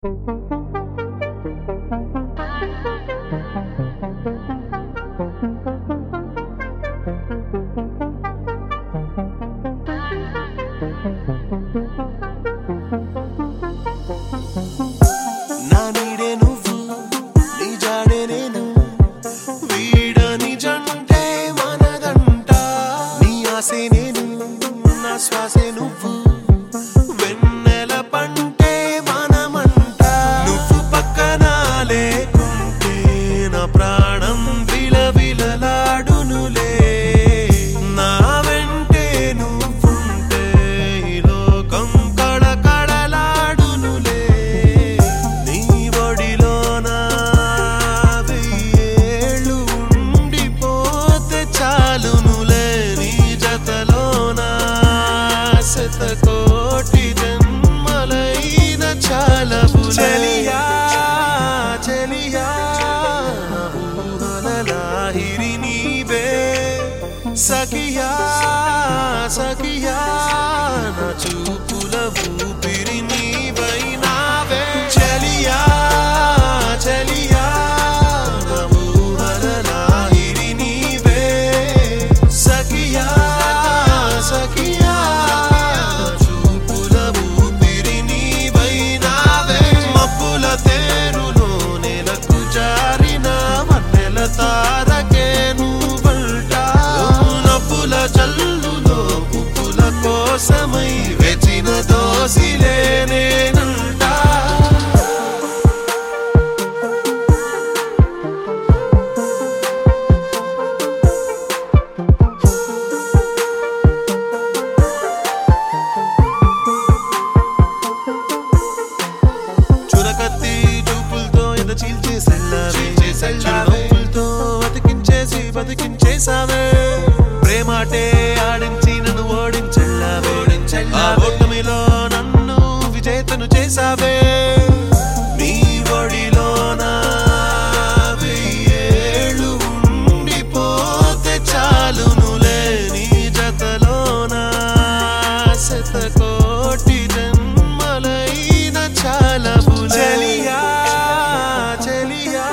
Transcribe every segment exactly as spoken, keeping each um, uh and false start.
నా నీడే నువ్వు నీ జాడే నేను వీడని జంటే మనదంట నీ ఆసే నేను నా శ్వాసే నువ్వు వెన్నెల పంటే మనమంట నువ్వు పక్కన లేకుంటే నా ప్రాణం విలవిలలాడునులే నా వెంటే నువ్వుంటే ఈ లోకం కళకళలాడునులే నీ ఒడిలోన వెయ్యేళ్ళు ఉండిపోతే చాలునులే నీ జతలోన శతకోటి జన్మలైన చాలవు చెలియా చెలియా ఊహలలాహిరి నీవే సఖియా సఖియా నా చూపుల ఊపిరి నీవైనావే చెలియా చెలియా నా ఊహలలాహిరి నీవే సఖియా సఖియా నా చూపుల ఊపిరి నీవైనావే మబ్బుల తేరులో నెలకు జారిన వన్నెల తారకే నువ్వంట నవ్వుల జల్లులో పువ్వుల కోసమై వెచిన దోసిలే నేనంట చురకత్తి చూపులతో ఎద చీల్చేసెళ్ళావే నవ్వులతో బతికించేసి బతికించేసావే ప్రేమాటే ఆడించి నన్ను ఓడించెళ్ళావే ఆ ఓటమిలో నన్ను విజేతను చేసావే నీ ఒడిలోన వెయ్యేళ్ళు ఉండిపోతే చాలునులే నీ జతలోన శతకోటి జన్మలైన చాలవు చెలియా చెలియా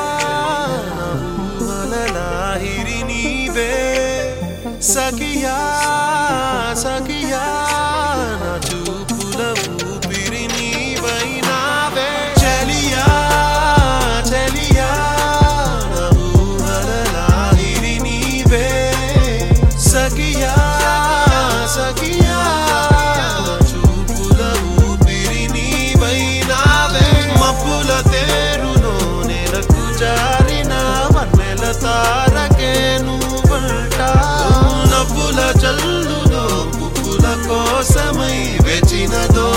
ఊహలలాహిరి నీవే సఖియా సఖియా నా చూపుల ఊపిరి నీవైనావే చెలియా చెలియా నా ఊహలలాహిరి నీవే సఖియా సఖియా నా చూపుల ఊపిరి నీవైనావే మబ్బుల తేరులో నెలకు జారిన వన్నెల తారకే నువ్వంట నవ్వుల జల్లులో పువ్వుల కోసమై వెచిన దో